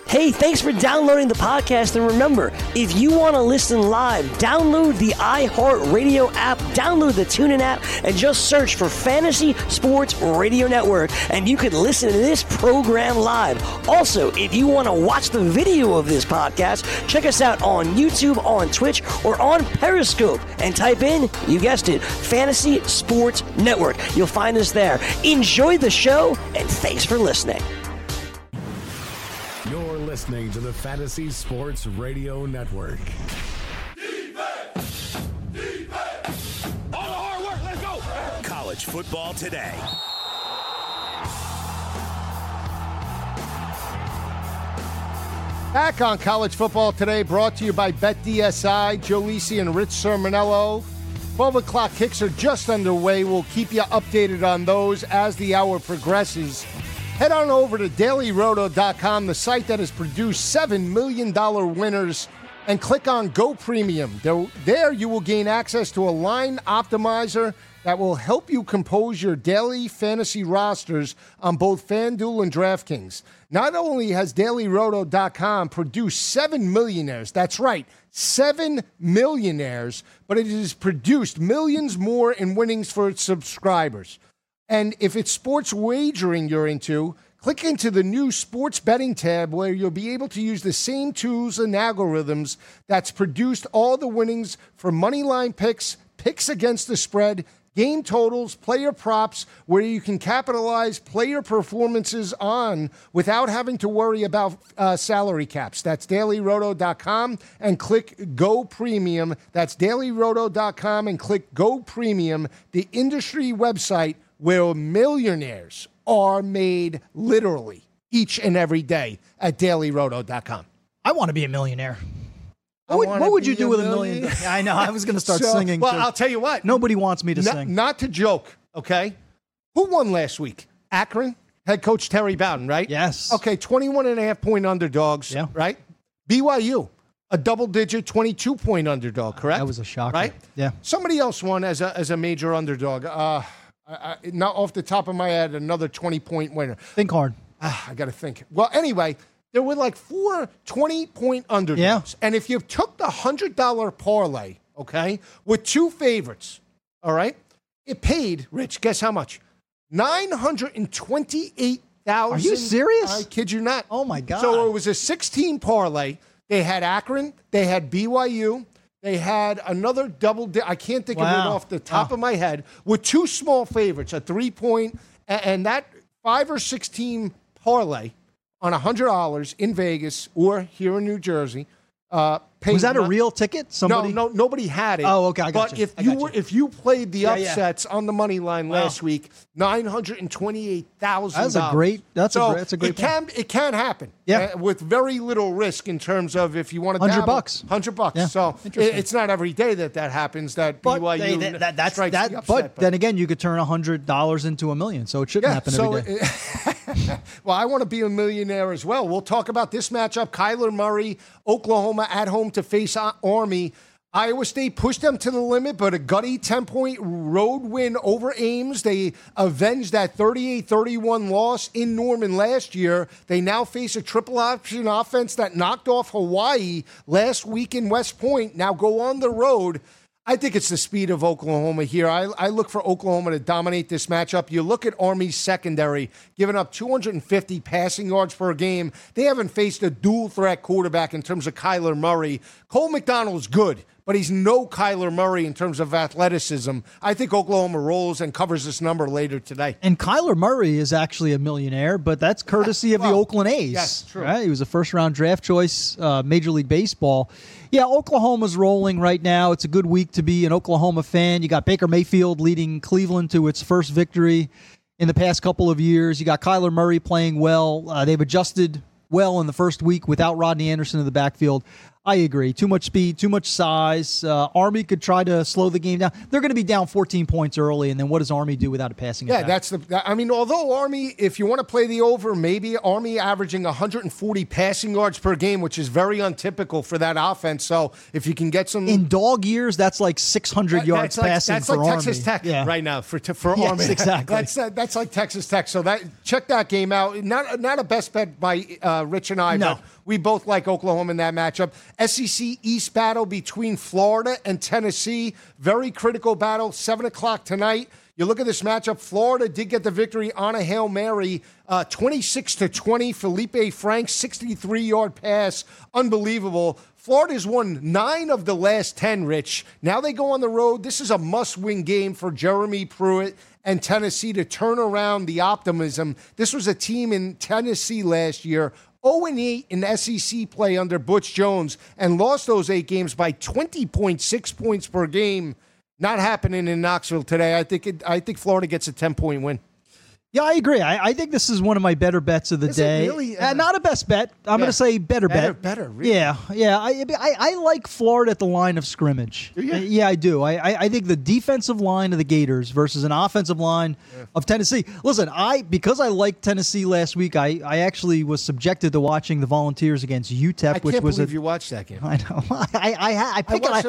Hey, thanks for downloading the podcast. And remember, if you want to listen live, download the iHeartRadio app, download the TuneIn app, and just search for Fantasy Sports Radio Network, and you can listen to this program live. Also, if you want to watch the video of this podcast, check us out on YouTube, on Twitch, or on Periscope, and type in, you guessed it, Fantasy Sports Network. You'll find us there. Enjoy the show, and thanks for listening. You're listening to the Fantasy Sports Radio Network. Defense! Defense! All the hard work, let's go! College football today. Back on College Football Today, brought to you by BetDSI, Joe Lisi and Rich Sermonello. 12 o'clock kicks are just underway. We'll keep you updated on those as the hour progresses. Head on over to dailyroto.com, the site that has produced $7 million winners, and click on Go Premium. There you will gain access to a line optimizer that will help you compose your daily fantasy rosters on both FanDuel and DraftKings. Not only has dailyroto.com produced 7 millionaires, that's right, 7 millionaires, but it has produced millions more in winnings for its subscribers. And if it's sports wagering you're into, click into the new sports betting tab where you'll be able to use the same tools and algorithms that's produced all the winnings for moneyline picks, picks against the spread, game totals, player props, where you can capitalize player performances on without having to worry about salary caps. That's dailyroto.com and click Go Premium. That's dailyroto.com and click Go Premium, the industry website where millionaires are made literally each and every day at dailyroto.com. I want to be a millionaire. What would you do with $1 million? I know. I was going to start singing. Well, I'll tell you what. Nobody wants me to sing. Not to joke, okay? Who won last week? Akron? Head coach Terry Bowden, right? Yes. Okay, 21.5-point underdogs, right? BYU, a double-digit 22-point underdog, correct? That was a shocker. Right? Yeah. Somebody else won as a major underdog. Not off the top of my head, another 20-point winner. Think hard. I got to think. Well, anyway, there were like 4 20-point underdogs. Yeah. And if you took the $100 parlay, okay, with 2 favorites, all right, it paid, Rich, guess how much? $928,000. Are you serious? I kid you not. Oh, my God. So it was a 16 parlay. They had Akron. They had BYU. They had another I can't think of it off the top of my head, with 2 small favorites, a 3-point, and that 5 or 16 parlay on $100 in Vegas or here in New Jersey. Was that a real ticket? Somebody? No, nobody had it. Oh, okay, I got you. But if you played the upsets on the money line last week, $928,000. That's a great point. It can happen. Yeah. With very little risk in terms of if you want to $100. $100. Yeah. So it's not every day that happens. That BYU strikes the upset. But then again, you could turn $100 into $1 million, so it shouldn't happen every day. Well, I want to be a millionaire as well. We'll talk about this matchup. Kyler Murray, Oklahoma at home to face Army. Iowa State pushed them to the limit, but a gutty 10-point road win over Ames. They avenged that 38-31 loss in Norman last year. They now face a triple option offense that knocked off Hawaii last week in West Point. Now go on the road. I think it's the speed of Oklahoma here. I look for Oklahoma to dominate this matchup. You look at Army's secondary, giving up 250 passing yards per game. They haven't faced a dual-threat quarterback in terms of Kyler Murray. Cole McDonald's good, but he's no Kyler Murray in terms of athleticism. I think Oklahoma rolls and covers this number later today. And Kyler Murray is actually a millionaire, but that's courtesy of the Oakland A's. Yes, true. Right? He was a first-round draft choice, Major League Baseball. Yeah, Oklahoma's rolling right now. It's a good week to be an Oklahoma fan. You got Baker Mayfield leading Cleveland to its first victory in the past couple of years. You got Kyler Murray playing well. They've adjusted well in the first week without Rodney Anderson in the backfield. I agree. Too much speed, too much size. Army could try to slow the game down. They're going to be down 14 points early, and then what does Army do without a passing attack? Although Army, if you want to play the over, maybe Army averaging 140 passing yards per game, which is very untypical for that offense. So if you can get some... In dog years, that's like 600 yards passing for Army. That's like Texas Tech right now for yes, Army. Exactly. That's like Texas Tech. So check that game out. Not a best bet by Rich and I, but we both like Oklahoma in that matchup. SEC East battle between Florida and Tennessee. Very critical battle, 7 o'clock tonight. You look at this matchup, Florida did get the victory on a Hail Mary, 26-20. Felipe Franks, 63-yard pass. Unbelievable. Florida's won 9 of the last 10, Rich. Now they go on the road. This is a must-win game for Jeremy Pruitt and Tennessee to turn around the optimism. This was a team in Tennessee last year, 0-8 in SEC play under Butch Jones, and lost those 8 games by 20.6 points per game. Not happening in Knoxville today. I think Florida gets a 10-point win. Yeah, I agree. I think this is one of my better bets of the day. It really? Not a best bet. I'm going to say better bet. Better, really? Yeah. I like Florida at the line of scrimmage. Yeah, I do. I think the defensive line of the Gators versus an offensive line of Tennessee. Listen, because I liked Tennessee last week, I actually was subjected to watching the Volunteers against UTEP, I can't believe you watched that game. I know. I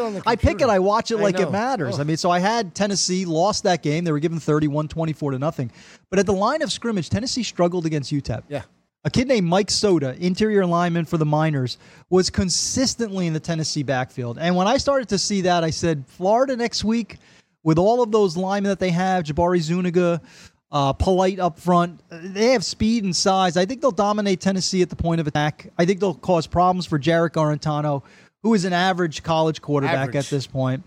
watch it like it matters. Oh. I mean, so I had Tennessee lost that game. They were given 31-24-0. But at the line of scrimmage, Tennessee struggled against UTEP. Yeah. A kid named Mike Soda, interior lineman for the Miners, was consistently in the Tennessee backfield. And when I started to see that, I said, Florida next week, with all of those linemen that they have, Jabari Zuniga, Polite up front, they have speed and size. I think they'll dominate Tennessee at the point of attack. I think they'll cause problems for Jarek Garantano, who is an average college quarterback at this point.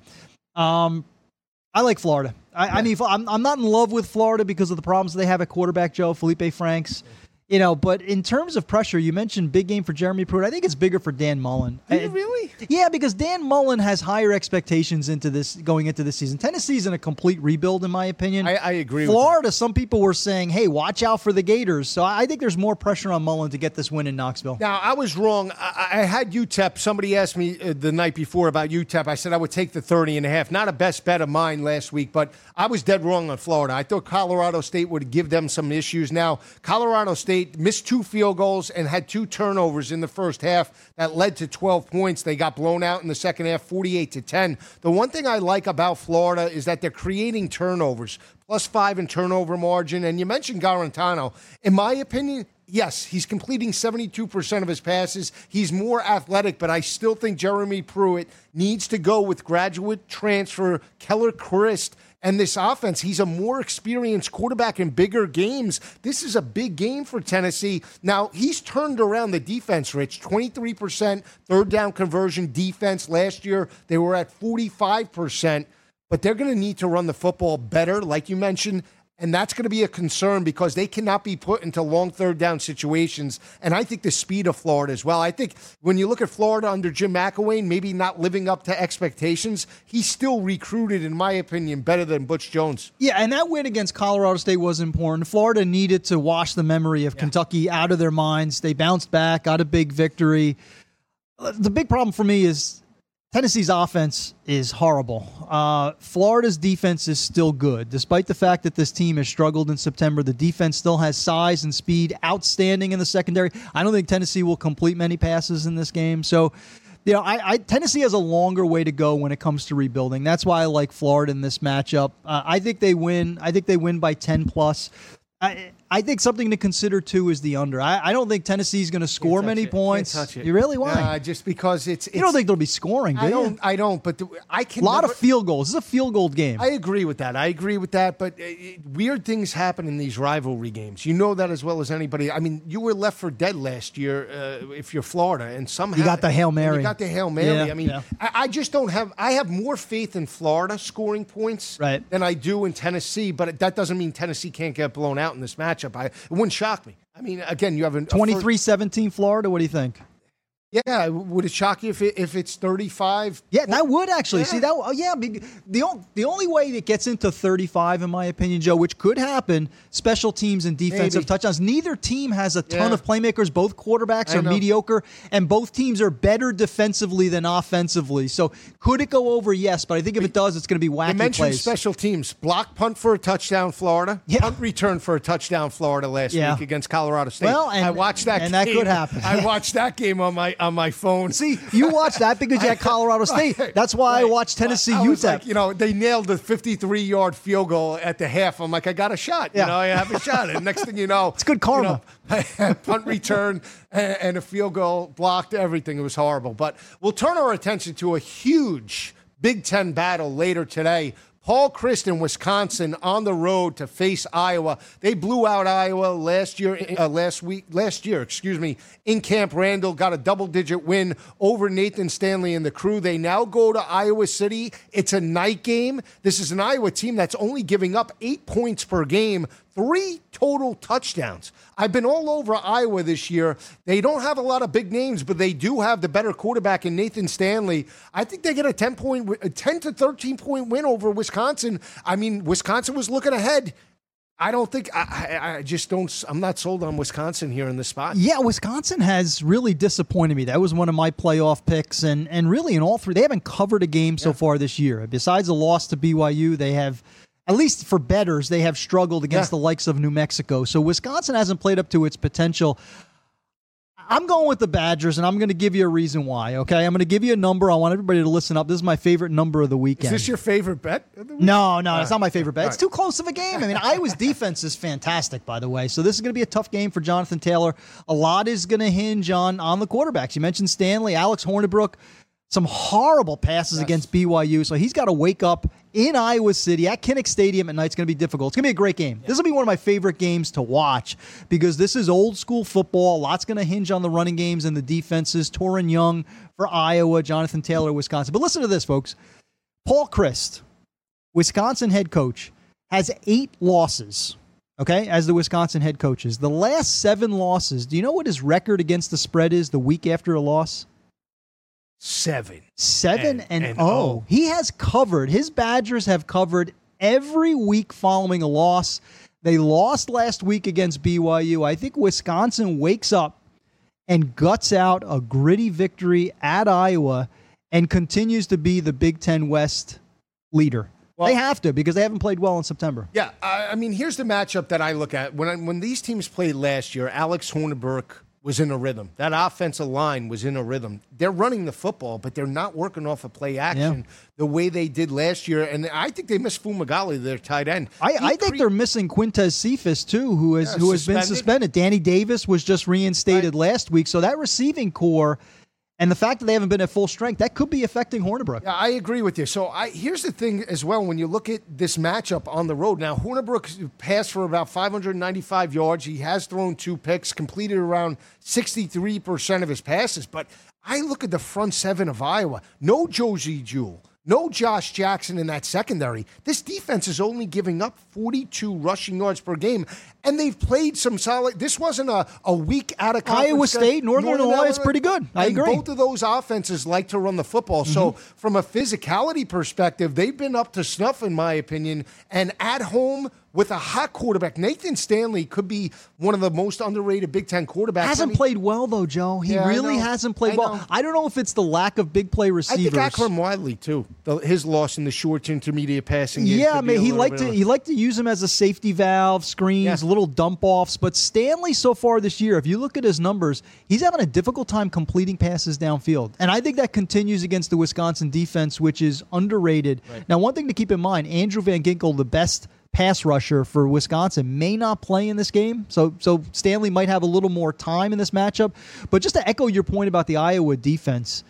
I like Florida. I mean, I'm not in love with Florida because of the problems they have at quarterback, Joe, Felipe Franks. But in terms of pressure, you mentioned big game for Jeremy Pruitt. I think it's bigger for Dan Mullen. Really? Yeah, because Dan Mullen has higher expectations going into this season. Tennessee's in a complete rebuild, in my opinion. I agree Florida, with some people were saying, hey, watch out for the Gators. So I think there's more pressure on Mullen to get this win in Knoxville. Now, I was wrong. I had UTEP. Somebody asked me the night before about UTEP. I said I would take the 30.5. Not a best bet of mine last week, but I was dead wrong on Florida. I thought Colorado State would give them some issues. Now, Colorado State missed 2 field goals and had 2 turnovers in the first half that led to 12 points. They got blown out in the second half, 48-10. The one thing I like about Florida is that they're creating turnovers, +5 in turnover margin. And you mentioned Garantano. In my opinion, yes, he's completing 72% of his passes. He's more athletic, but I still think Jeremy Pruitt needs to go with graduate transfer Keller Christ. And this offense, he's a more experienced quarterback in bigger games. This is a big game for Tennessee. Now, he's turned around the defense, Rich. 23% third down conversion defense. Last year, they were at 45%. But they're going to need to run the football better, like you mentioned. And that's going to be a concern because they cannot be put into long third down situations. And I think the speed of Florida as well. I think when you look at Florida under Jim McElwain, maybe not living up to expectations, he still recruited, in my opinion, better than Butch Jones. Yeah, and that win against Colorado State was important. Florida needed to wash the memory of Kentucky out of their minds. They bounced back, got a big victory. The big problem for me is Tennessee's offense is horrible. Florida's defense is still good. Despite the fact that this team has struggled in September, the defense still has size and speed, outstanding in the secondary. I don't think Tennessee will complete many passes in this game. So, Tennessee has a longer way to go when it comes to rebuilding. That's why I like Florida in this matchup. I think they win. I think they win by 10+. I think something to consider, too, is the under. I don't think Tennessee's going to score many points. Can't touch it. You really? Why? Just because it's you don't think they'll be scoring, do you? I don't, but I can. A lot of field goals. This is a field goal game. I agree with that. But weird things happen in these rivalry games. You know that as well as anybody. I mean, you were left for dead last year if you're Florida, and somehow you got the Hail Mary. Yeah, I mean, I just don't have. I have more faith in Florida scoring points than I do in Tennessee. But that doesn't mean Tennessee can't get blown out in this matchup. It wouldn't shock me. I mean, again, you have a 23-17 Florida. What do you think? Yeah, would it shock you if it's 35? Yeah, that would actually. Yeah. See, the only way it gets into 35, in my opinion, Joe, which could happen, special teams and defensive touchdowns. Neither team has a ton of playmakers. Both quarterbacks are mediocre, and both teams are better defensively than offensively. So could it go over? Yes, but I think if it does, it's going to be wacky You mentioned plays. special teams. Block punt for a touchdown, Florida. Yeah. Punt return for a touchdown, Florida last week against Colorado State. Well, I watched that and game. that could happen. I watched that game on my phone. See, you watched that because you had Colorado State. That's why I watched Tennessee I was UTEP. like, they nailed the 53-yard field goal at the half. I'm like, I got a shot. I have a shot. And next thing you know, it's good karma. Punt return and a field goal, blocked everything. It was horrible. But we'll turn our attention to a huge Big Ten battle later today. Paul Chryst in Wisconsin on the road to face Iowa. They blew out Iowa last year, in Camp Randall, got a double-digit win over Nathan Stanley and the crew. They now go to Iowa City. It's a night game. This is an Iowa team that's only giving up 8 points per game, 3 total touchdowns. I've been all over Iowa this year. They don't have a lot of big names, but they do have the better quarterback in Nathan Stanley. I think they get a 10 to 13-point win over Wisconsin. I mean, Wisconsin was looking ahead. I don't think I just don't. I'm not sold on Wisconsin here in this spot. Yeah, Wisconsin has really disappointed me. That was one of my playoff picks, and really in all three, they haven't covered a game so far this year. Besides a loss to BYU, they have, at least for bettors, they have struggled against the likes of New Mexico. So Wisconsin hasn't played up to its potential. I'm going with the Badgers, and I'm going to give you a reason why, okay? I'm going to give you a number. I want everybody to listen up. This is my favorite number of the weekend. Is this your favorite bet of the week? No, it's not my favorite bet. It's too close of a game. I mean, Iowa's defense is fantastic, by the way. So this is going to be a tough game for Jonathan Taylor. A lot is going to hinge on the quarterbacks. You mentioned Stanley, Alex Hornibrook. Some horrible passes against BYU. So he's got to wake up in Iowa City at Kinnick Stadium at night. It's going to be difficult. It's going to be a great game. This will be one of my favorite games to watch because this is old school football. A lot's going to hinge on the running games and the defenses. Torrin Young for Iowa, Jonathan Taylor, Wisconsin. But listen to this, folks. Paul Chryst, Wisconsin head coach, has 8 losses, okay, as the Wisconsin head coaches. The last 7 losses, do you know what his record against the spread is the week after a loss? 7-0. He has covered. His Badgers have covered every week following a loss. They lost last week against BYU. I think Wisconsin wakes up and guts out a gritty victory at Iowa and continues to be the Big Ten West leader. Well, they have to because they haven't played well in September. Yeah, I mean, here's the matchup that I look at. When these teams played last year, Alex Hornibrook was in a rhythm. That offensive line was in a rhythm. They're running the football, but they're not working off of play action the way they did last year. And I think they missed Fumagalli, their tight end. I think they're missing Quintez Cephas, too, who has been suspended. Danny Davis was just reinstated last week. So that receiving core and the fact that they haven't been at full strength, that could be affecting Hornibrook. Yeah, I agree with you. So here's the thing as well. When you look at this matchup on the road, now Hornibrook passed for about 595 yards. He has thrown 2 picks, completed around 63% of his passes. But I look at the front 7 of Iowa. No Josie Jewell. No Josh Jackson in that secondary. This defense is only giving up 42 rushing yards per game, and they've played some solid. This wasn't a week out of conference. Iowa State, Northern Illinois is pretty good. I agree. Both of those offenses like to run the football. So from a physicality perspective, they've been up to snuff, in my opinion, and at home with a hot quarterback. Nathan Stanley could be one of the most underrated Big Ten quarterbacks. Hasn't played well, though, Joe. He really hasn't played well. I don't know if it's the lack of big play receivers. I think Akram Wiley, too. His loss in the short to intermediate passing game. Yeah, I mean, he liked to use him as a safety valve, screens, little dump-offs. But Stanley, so far this year, if you look at his numbers, he's having a difficult time completing passes downfield. And I think that continues against the Wisconsin defense, which is underrated. Right. Now, one thing to keep in mind, Andrew Van Ginkel, the best pass rusher for Wisconsin, may not play in this game. So Stanley might have a little more time in this matchup. But just to echo your point about the Iowa defense,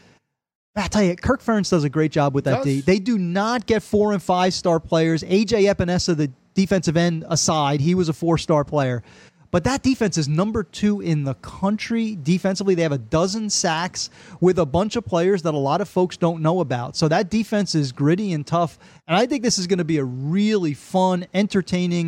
I tell you, Kirk Ferentz does a great job with that D. They do not get 4- and 5-star players. A.J. Epinesa, the defensive end aside, he was a 4-star player. But that defense is number 2 in the country defensively. They have a dozen sacks with a bunch of players that a lot of folks don't know about. So that defense is gritty and tough. And I think this is going to be a really fun, entertaining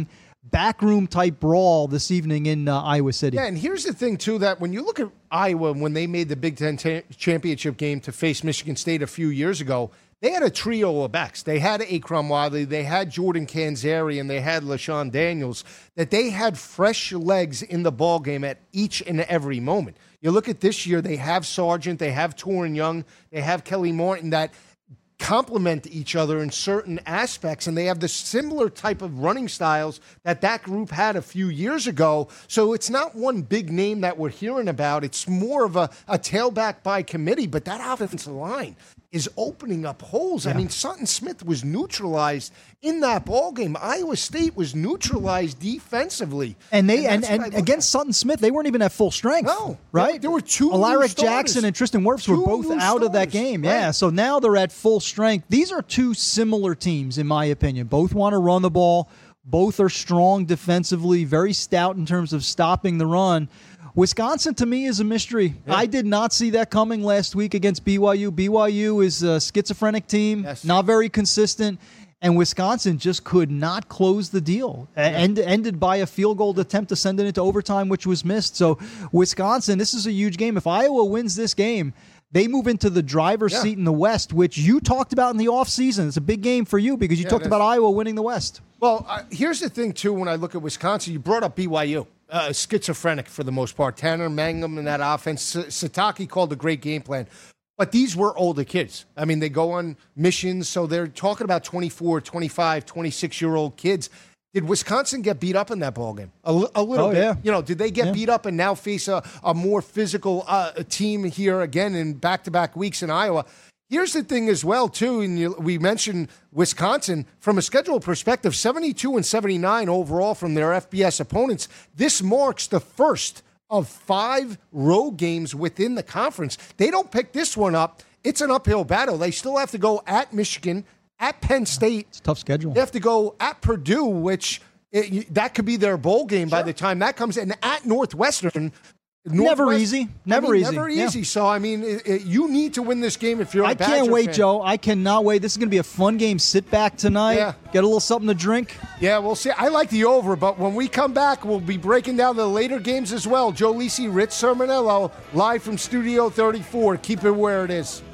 backroom type brawl this evening in Iowa City. Yeah, and here's the thing, too, that when you look at Iowa, when they made the Big Ten championship game to face Michigan State a few years ago, they had a trio of backs. They had Akram Wadley, they had Jordan Canzeri, and they had LaShawn Daniels, that they had fresh legs in the ballgame at each and every moment. You look at this year, they have Sargent, they have Torrin Young, they have Kelly Martin that complement each other in certain aspects, and they have the similar type of running styles that group had a few years ago. So it's not one big name that we're hearing about. It's more of a tailback by committee, but that offensive line is opening up holes. Yeah. I mean, Sutton Smith was neutralized in that ballgame. Iowa State was neutralized defensively. And against Sutton Smith, they weren't even at full strength. No. Right? There were two Alaric Jackson and Tristan Wirfs were both out of that game. Right. Yeah, so now they're at full strength. These are two similar teams, in my opinion. Both want to run the ball. Both are strong defensively, very stout in terms of stopping the run. Wisconsin, to me, is a mystery. Yeah. I did not see that coming last week against BYU. BYU is a schizophrenic team, not very consistent, and Wisconsin just could not close the deal. Ended by a field goal attempt to send it into overtime, which was missed. So Wisconsin, this is a huge game. If Iowa wins this game, they move into the driver's seat in the West, which you talked about in the offseason. It's a big game for you because you talked about Iowa winning the West. Well, here's the thing, too, when I look at Wisconsin. You brought up BYU. Schizophrenic for the most part. Tanner Mangum in that offense. Satake called a great game plan. But these were older kids. I mean, they go on missions, so they're talking about 24, 25, 26-year-old kids. Did Wisconsin get beat up in that ballgame? A little bit. Yeah. You know, did they get beat up and now face a more physical team here again in back-to-back weeks in Iowa? Here's the thing as well, too, and we mentioned Wisconsin. From a schedule perspective, 72 and 79 overall from their FBS opponents. This marks the first of 5 road games within the conference. They don't pick this one up. It's an uphill battle. They still have to go at Michigan, at Penn State. It's a tough schedule. They have to go at Purdue, which that could be their bowl game by the time that comes, and at Northwestern. Never easy. Never easy. Yeah. So, I mean, you need to win this game if you're a Badger can't wait, fan. Joe. I cannot wait. This is going to be a fun game. Sit back tonight. Yeah. Get a little something to drink. Yeah, we'll see. I like the over, but when we come back, we'll be breaking down the later games as well. Joe Lisi, Rich Sermonello, live from Studio 34. Keep it where it is.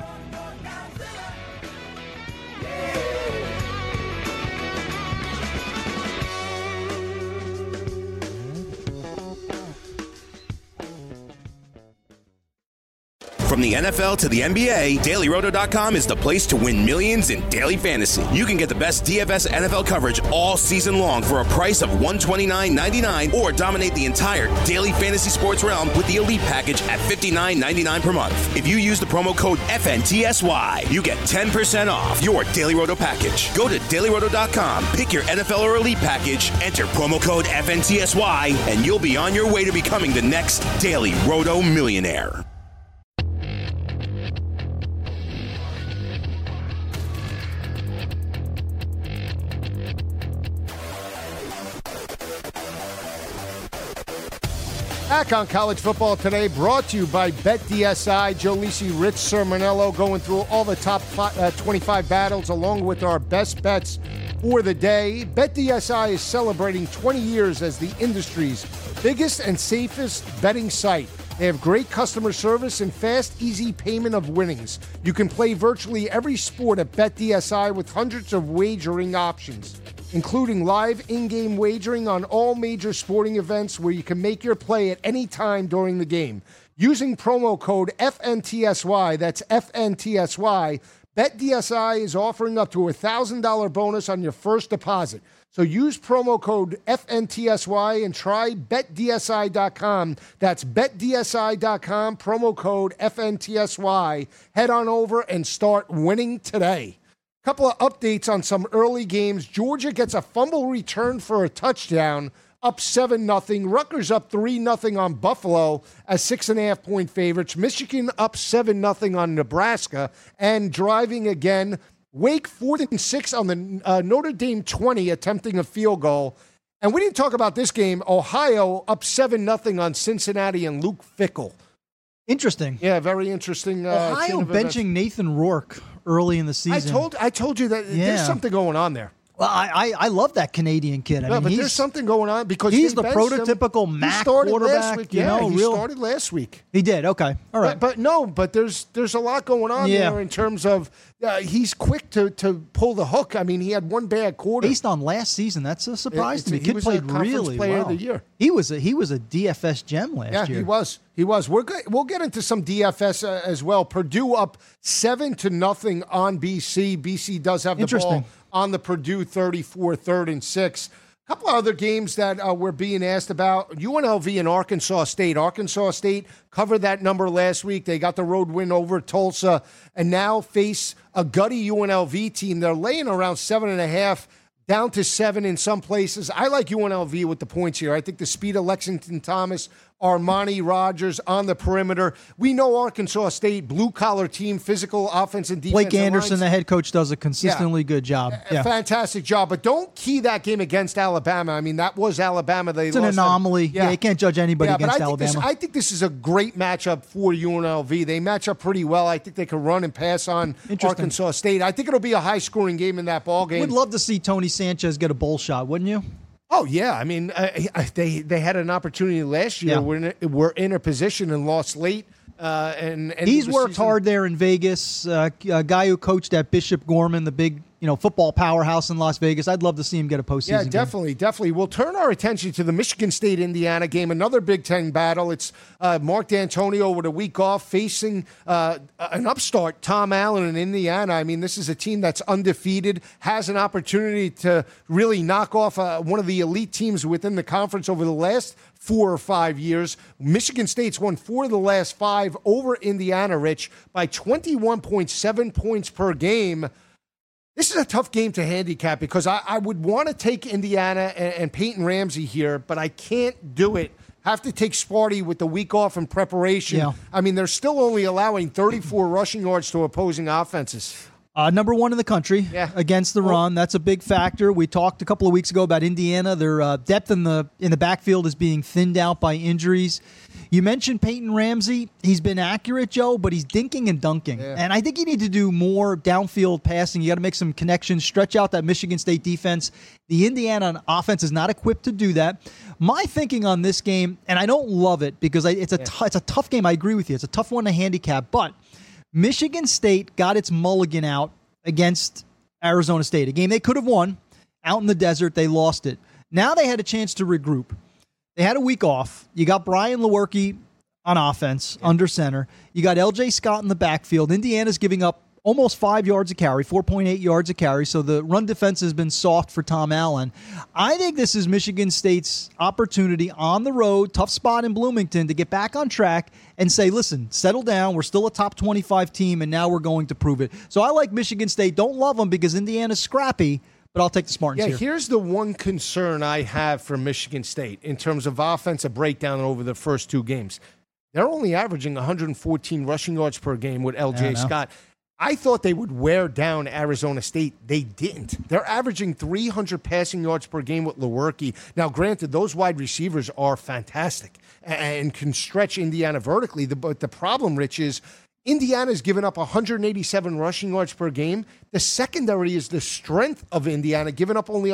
From the NFL to the NBA, DailyRoto.com is the place to win millions in daily fantasy. You can get the best DFS NFL coverage all season long for a price of $129.99 or dominate the entire daily fantasy sports realm with the Elite Package at $59.99 per month. If you use the promo code FNTSY, you get 10% off your Daily Roto package. Go to DailyRoto.com, pick your NFL or Elite Package, enter promo code FNTSY, and you'll be on your way to becoming the next Daily Roto millionaire. Back on College Football Today, brought to you by BetDSI. Joe Lisi, Rich Sermonello going through all the top 25 battles along with our best bets for the day. BetDSI is celebrating 20 years as the industry's biggest and safest betting site. They have great customer service and fast, easy payment of winnings. You can play virtually every sport at BetDSI with hundreds of wagering options, including live in-game wagering on all major sporting events where you can make your play at any time during the game. Using promo code FNTSY, that's FNTSY, BetDSI is offering up to a $1,000 bonus on your first deposit. So use promo code FNTSY and try BetDSI.com. That's BetDSI.com, promo code FNTSY. Head on over and start winning today. Couple of updates on some early games. Georgia gets a fumble return for a touchdown, up 7-0. Rutgers up 3-0 on Buffalo as 6.5-point favorites. Michigan up 7-0 on Nebraska. And driving again, Wake 4th and 6 on the Notre Dame 20, attempting a field goal. And we didn't talk about this game. Ohio up 7-0 on Cincinnati and Luke Fickell. Interesting. Yeah, very interesting. Ohio benching Nathan Rourke early in the season. I told you that there's something going on there. Well, I love that Canadian kid. I mean, but there's something going on because he's the prototypical MAC quarterback. He started last week. He did. Okay, all right. But there's a lot going on there in terms of he's quick to pull the hook. I mean, he had one bad quarter. Based on last season, that's a surprise to me. He Kid played really player well. Of the year. He was a DFS gem last year. Yeah, he was. We'll get into some DFS as well. Purdue up 7-0 on BC. BC does have the ball on the Purdue 34, 3rd and 6. A couple of other games that we're being asked about. UNLV and Arkansas State. Arkansas State covered that number last week. They got the road win over Tulsa and now face a gutty UNLV team. They're laying around 7.5, down to 7 in some places. I like UNLV with the points here. I think the speed of Lexington Thomas, Armani Rogers on the perimeter. We know Arkansas State, blue-collar team, physical offense and defense. Blake Anderson, the head coach, does a consistently good job. Fantastic job. But don't key that game against Alabama. I mean, that was Alabama. It's an anomaly. You can't judge anybody against Alabama. I think this is a great matchup for UNLV. They match up pretty well. I think they can run and pass on Arkansas State. I think it'll be a high-scoring game in that ball game. Would love to see Tony Sanchez get a bowl shot, wouldn't you? Oh, yeah. I mean, they had an opportunity last year. Yeah. We're in a position and lost late. And he's worked hard there in Vegas. A guy who coached at Bishop Gorman, the big football powerhouse in Las Vegas. I'd love to see him get a postseason game. Definitely. We'll turn our attention to the Michigan State-Indiana game, another Big Ten battle. It's Mark D'Antonio with a week off facing an upstart, Tom Allen in Indiana. I mean, this is a team that's undefeated, has an opportunity to really knock off one of the elite teams within the conference over the last 4 or 5 years. Michigan State's won 4 of the last 5 over Indiana, Rich, by 21.7 points per game. This is a tough game to handicap because I would want to take Indiana and Peyton Ramsey here, but I can't do it. Have to take Sparty with the week off in preparation. Yeah. I mean, they're still only allowing 34 rushing yards to opposing offenses. Number 1 in the country against the run. That's a big factor. We talked a couple of weeks ago about Indiana. Their depth in the backfield is being thinned out by injuries. You mentioned Peyton Ramsey. He's been accurate, Joe, but he's dinking and dunking. Yeah. And I think you need to do more downfield passing. You got to make some connections, stretch out that Michigan State defense. The Indiana offense is not equipped to do that. My thinking on this game, and I don't love it because it's a tough game. I agree with you. It's a tough one to handicap, but Michigan State got its mulligan out against Arizona State, a game they could have won out in the desert. They lost it. Now they had a chance to regroup. They had a week off. You got Brian Lewerke on offense under center. You got L.J. Scott in the backfield. Indiana's giving up almost 5 yards a carry, 4.8 yards a carry, so the run defense has been soft for Tom Allen. I think this is Michigan State's opportunity on the road, tough spot in Bloomington, to get back on track and say, listen, settle down. We're still a top 25 team, and now we're going to prove it. So I like Michigan State. Don't love them because Indiana's scrappy, but I'll take the Spartans here. Here's the one concern I have for Michigan State in terms of offensive breakdown over the first 2 games. They're only averaging 114 rushing yards per game with L.J. Scott. I thought they would wear down Arizona State. They didn't. They're averaging 300 passing yards per game with Lewerke. Now, granted, those wide receivers are fantastic and can stretch Indiana vertically. But the problem, Rich, is Indiana's given up 187 rushing yards per game. The secondary is the strength of Indiana, giving up only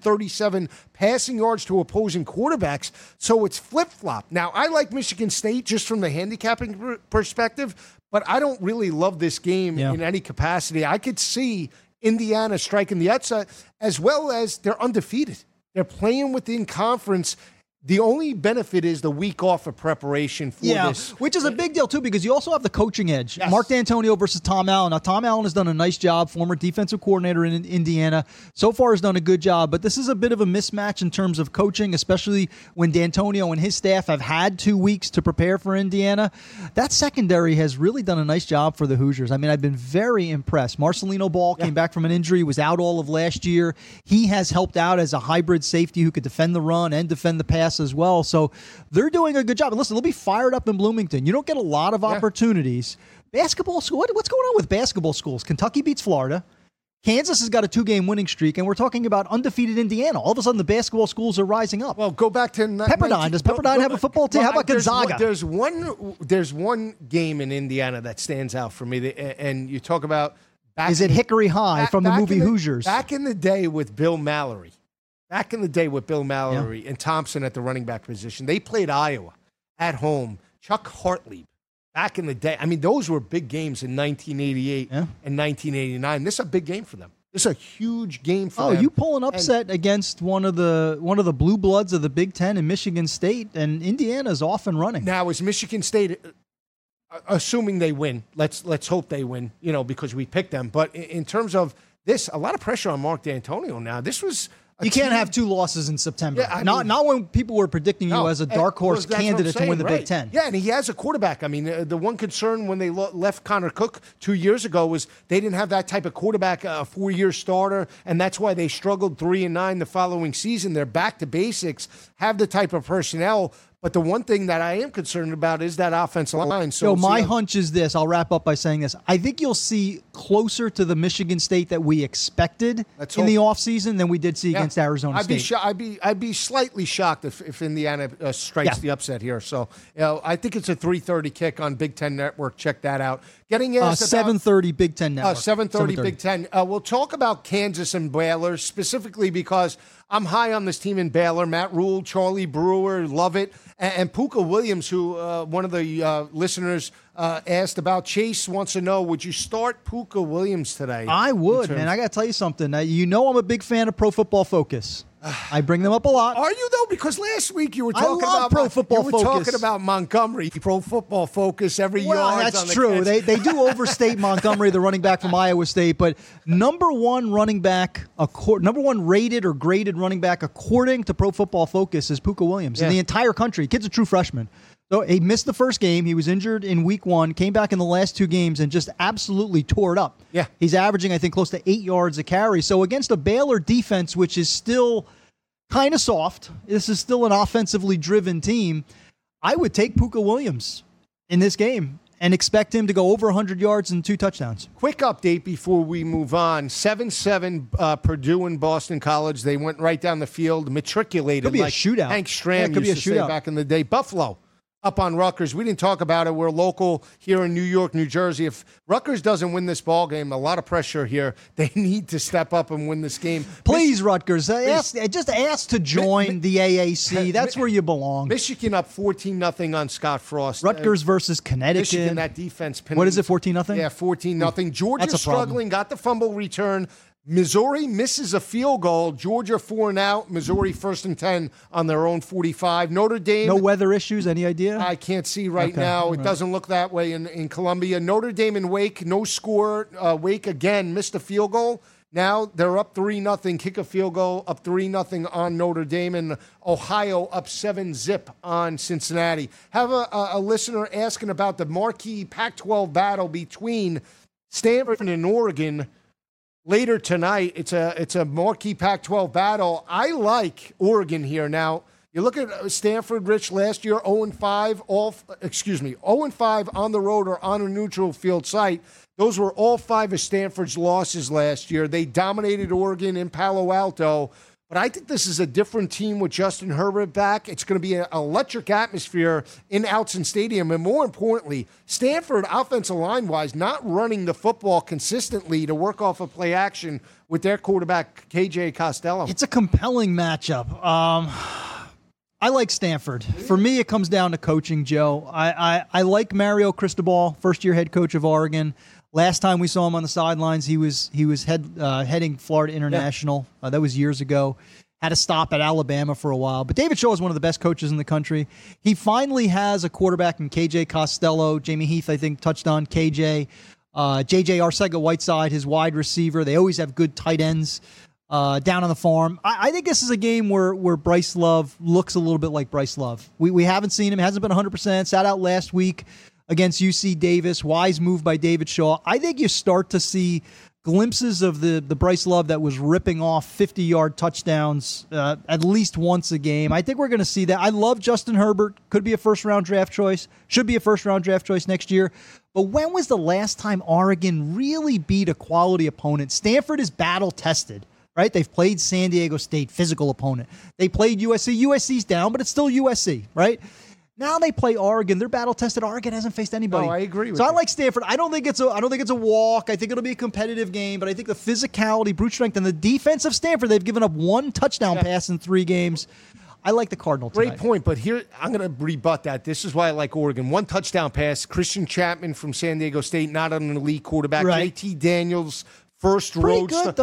137 passing yards to opposing quarterbacks. So it's flip-flop. Now, I like Michigan State just from the handicapping perspective, but I don't really love this game in any capacity. I could see Indiana striking the outside, as well as they're undefeated. They're playing within conference. The only benefit is the week off of preparation for this. Which is a big deal, too, because you also have the coaching edge. Yes. Mark D'Antonio versus Tom Allen. Now, Tom Allen has done a nice job, former defensive coordinator in Indiana. So far has done a good job, but this is a bit of a mismatch in terms of coaching, especially when D'Antonio and his staff have had 2 weeks to prepare for Indiana. That secondary has really done a nice job for the Hoosiers. I mean, I've been very impressed. Marcelino Ball came back from an injury, was out all of last year. He has helped out as a hybrid safety who could defend the run and defend the pass as well. So they're doing a good job. And listen, they'll be fired up in Bloomington. You don't get a lot of opportunities. Basketball school, what's going on with basketball schools? Kentucky beats Florida. Kansas has got a 2-game winning streak, and we're talking about undefeated Indiana. All of a sudden, the basketball schools are rising up. Well, go back to Pepperdine. Does Pepperdine have a football team? How about Gonzaga? There's one game in Indiana that stands out for me, and you talk about Is it Hickory High from the movie Hoosiers? Back in the day with Bill Mallory. And Thompson at the running back position. They played Iowa at home. Chuck Hartley. Back in the day. I mean, those were big games in 1988 and 1989. This is a big game for them. This is a huge game for them. Oh, you pull an upset against one of the blue bloods of the Big Ten in Michigan State, and Indiana's off and running. Now, is Michigan State, assuming they win, let's hope they win, because we picked them. But in terms of this, a lot of pressure on Mark D'Antonio now. This was You can't have two losses in September. Yeah, not when people were predicting you as a dark horse candidate to win the Big Ten. Yeah, and he has a quarterback. I mean, the one concern when they left Connor Cook 2 years ago was they didn't have that type of quarterback, a 4-year starter, and that's why they struggled 3-9 the following season. They're back to basics, have the type of personnel. But the one thing that I am concerned about is that offensive line. So my hunch is this. I'll wrap up by saying this. I think you'll see closer to the Michigan State that we expected in the offseason than we did see against Arizona State. I'd be slightly shocked if Indiana strikes the upset here. So I think it's a 3:30 kick on Big Ten Network. Check that out. Getting asked 7:30 Big Ten Network. 7:30 Big Ten. We'll talk about Kansas and Baylor specifically because I'm high on this team in Baylor. Matt Rule, Charlie Brewer, love it. And Puka Williams, who one of the listeners asked about. Chase wants to know, would you start Puka Williams today? I would, man. I got to tell you something. I'm a big fan of Pro Football Focus. I bring them up a lot. Are you, though? Because last week you were talking about Pro Football Focus. Talking about Montgomery. Pro Football Focus every yard. That's true. They do overstate Montgomery, the running back from Iowa State. But number one rated or graded running back according to Pro Football Focus is Puka Williams in the entire country. Kid's a true freshman. So he missed the first game. He was injured in week 1, came back in the last 2 games and just absolutely tore it up. Yeah. He's averaging, I think, close to 8 yards a carry. So against a Baylor defense, which is still kind of soft, this is still an offensively driven team, I would take Puka Williams in this game and expect him to go over 100 yards and 2 touchdowns. Quick update before we move on. 7-7 Purdue and Boston College. They went right down the field, matriculated. Could be a shootout. Hank Stram used to say back in the day. Buffalo up on Rutgers. We didn't talk about it. We're local here in New York, New Jersey. If Rutgers doesn't win this ball game, a lot of pressure here. They need to step up and win this game. Please, Rutgers, just ask to join the AAC. That's where you belong. Michigan up 14-0 on Scott Frost. Rutgers versus Connecticut. Michigan, that defense. What is it, 14-0? Yeah, 14-0. Georgia struggling, got the fumble return. Missouri misses a field goal. Georgia 4 and out. Missouri 1st and 10 on their own 45. Notre Dame. No weather issues? Any idea? I can't see right now. It doesn't look that way in Columbia. Notre Dame and Wake, no score. Wake again missed a field goal. Now they're up 3-0. Kick a field goal, up 3-0 on Notre Dame. And Ohio up 7-0 on Cincinnati. Have a listener asking about the marquee Pac-12 battle between Stanford and Oregon. Later tonight, it's a marquee Pac-12 battle. I like Oregon here. Now, you look at Stanford, Rich, last year, 0-5, 0-5 on the road or on a neutral field site. Those were all 5 of Stanford's losses last year. They dominated Oregon in Palo Alto. But I think this is a different team with Justin Herbert back. It's going to be an electric atmosphere in Autzen Stadium. And more importantly, Stanford, offensive line-wise, not running the football consistently to work off of play action with their quarterback, KJ Costello. It's a compelling matchup. I like Stanford. For me, it comes down to coaching, Joe. I like Mario Cristobal, first-year head coach of Oregon. Last time we saw him on the sidelines, he was heading Florida International. That was years ago. Had a stop at Alabama for a while. But David Shaw is one of the best coaches in the country. He finally has a quarterback in KJ Costello. Jamie Heath, I think, touched on KJ. J.J. Arcega-Whiteside, his wide receiver. They always have good tight ends down on the farm. I think this is a game where Bryce Love looks a little bit like Bryce Love. We haven't seen him. Hasn't been 100%. Sat out last week against UC Davis. Wise move by David Shaw. I think you start to see glimpses of the Bryce Love that was ripping off 50-yard touchdowns at least once a game. I think we're going to see that. I love Justin Herbert. Could be a first-round draft choice. Should be a first-round draft choice next year. But when was the last time Oregon really beat a quality opponent? Stanford is battle-tested, right? They've played San Diego State, physical opponent. They played USC. USC's down, but it's still USC, right? Now they play Oregon. They're battle-tested. Oregon hasn't faced anybody. No, I agree with you. you. I like Stanford. I don't think it's a walk. I think it'll be a competitive game, but I think the physicality, brute strength, and the defense of Stanford, they've given up one touchdown pass in 3 games. I like the Cardinal tonight. Great point, but here I'm going to rebut that. This is why I like Oregon. 1 touchdown pass. Christian Chapman from San Diego State, not an elite quarterback. Right. JT Daniels, first road start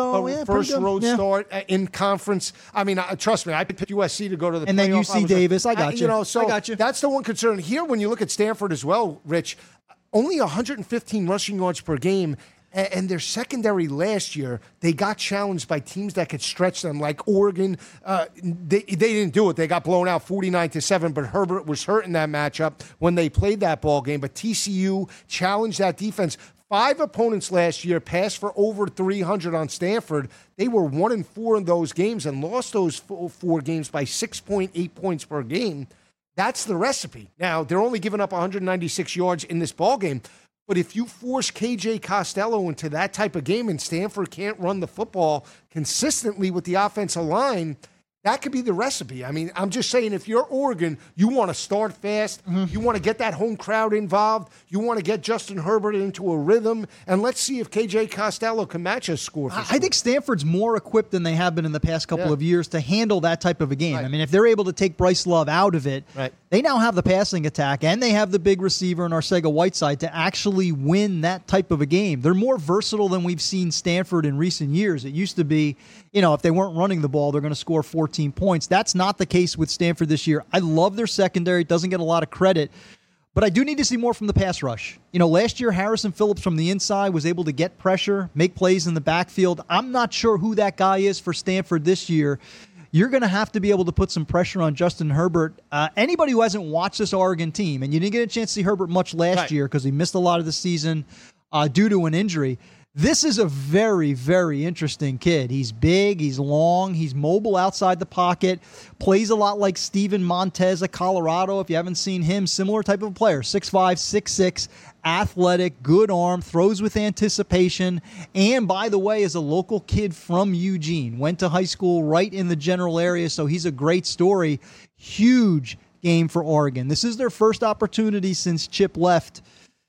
in conference. I mean, trust me, I picked USC to go to the and playoff. then UC Davis. I got you. So I got you. That's the one concern. Here, when you look at Stanford as well, Rich, only 115 rushing yards per game. And their secondary last year, they got challenged by teams that could stretch them, like Oregon. They didn't do it. They got blown out 49-7, but Herbert was hurt in that matchup when they played that ball game. But TCU challenged that defense. 5 opponents last year passed for over 300 on Stanford. They were 1-4 in those games and lost those 4 games by 6.8 points per game. That's the recipe. Now, they're only giving up 196 yards in this ball game. But if you force KJ Costello into that type of game and Stanford can't run the football consistently with the offensive line, that could be the recipe. I mean, I'm just saying, if you're Oregon, you want to start fast. You want to get that home crowd involved. You want to get Justin Herbert into a rhythm. And let's see if KJ Costello can match a score. I think Stanford's more equipped than they have been in the past couple of years to handle that type of a game. Right. I mean, if they're able to take Bryce Love out of it, they now have the passing attack, and they have the big receiver in Arcega-Whiteside to actually win that type of a game. They're more versatile than we've seen Stanford in recent years. It used to be, if they weren't running the ball, they're going to score 14 points. That's not the case with Stanford this year. I love their secondary. It doesn't get a lot of credit, but I do need to see more from the pass rush. Last year, Harrison Phillips from the inside was able to get pressure, make plays in the backfield. I'm not sure who that guy is for Stanford this year. You're going to have to be able to put some pressure on Justin Herbert. Anybody who hasn't watched this Oregon team, and you didn't get a chance to see Herbert much last year because he missed a lot of the season due to an injury, this is a very, very interesting kid. He's big, he's long, he's mobile outside the pocket, plays a lot like Steven Montez of Colorado. If you haven't seen him, similar type of player, 6'5", 6'6", athletic, good arm, throws with anticipation, and by the way, is a local kid from Eugene. Went to high school right in the general area, so he's a great story. Huge game for Oregon. This is their first opportunity since Chip left.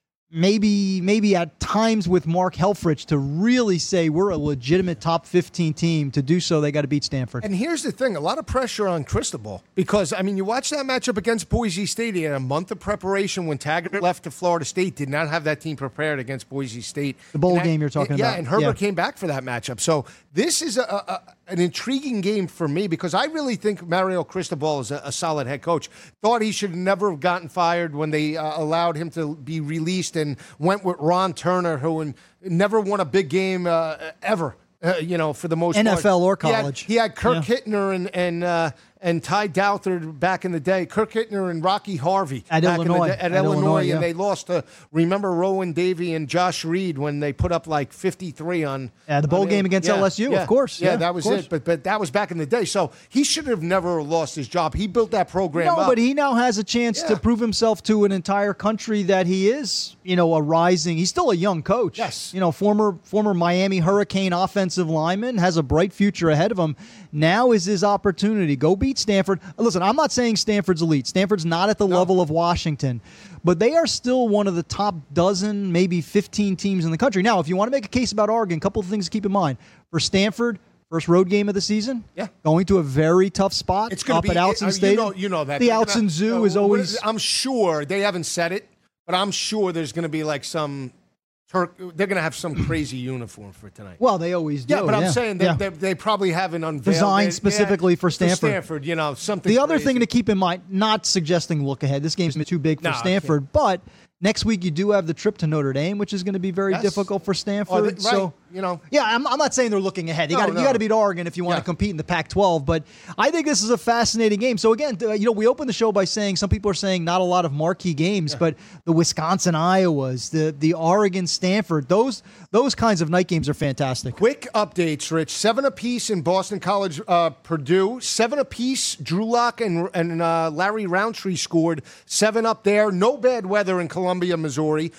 Maybe at times with Mark Helfrich to really say we're a legitimate top 15 team. To do so, they got to beat Stanford. And here's the thing, a lot of pressure on Cristobal because, you watch that matchup against Boise State. He had a month of preparation when Taggart left to Florida State, did not have that team prepared against Boise State. The bowl game you're talking about. Yeah, and Herbert came back for that matchup. So this is an intriguing game for me because I really think Mario Cristobal is a solid head coach. Thought he should never have gotten fired when they allowed him to be released and went with Ron Turner, who never won a big game ever, for the most part. NFL or college. He had Kirk Hittner and Ty Douther back in the day. Kirk Hittner and Rocky Harvey at Illinois. And they lost to, remember Rowan Davey and Josh Reed when they put up like 53 on the bowl game against LSU, of course. Yeah, that was it. But that was back in the day. So he should have never lost his job. He built that program up. No, but he now has a chance to prove himself to an entire country that he is, a rising. He's still a young coach. Yes. Former Miami Hurricane offensive lineman, has a bright future ahead of him. Now is his opportunity. Go beat Stanford. Listen, I'm not saying Stanford's elite. Stanford's not at the level of Washington, but they are still one of the top dozen, maybe 15 teams in the country. Now, if you want to make a case about Oregon, a couple of things to keep in mind. For Stanford, first road game of the season, going to a very tough spot. It's going to be at Autzen Stadium. You know that. The Autzen Zoo is always. I'm sure they haven't said it, but I'm sure there's going to be like some. They're going to have some crazy uniform for tonight. Well, they always do. Yeah, but I'm saying they probably haven't unveiled designed specifically for Stanford. Something. The other crazy. thing to keep in mind, not suggesting look ahead. This game's too big for Stanford, but next week you do have the trip to Notre Dame, which is going to be very difficult for Stanford. So I'm not saying they're looking ahead. You got to beat Oregon if you want to compete in the Pac-12. But I think this is a fascinating game. So again, we opened the show by saying some people are saying not a lot of marquee games, but the Wisconsin Iowas, the Oregon Stanford, those kinds of night games are fantastic. Quick updates, Rich. 7 apiece in Boston College, Purdue. 7 apiece. Drew Lock and Larry Roundtree scored 7 up there. No bad weather in Columbia, Missouri.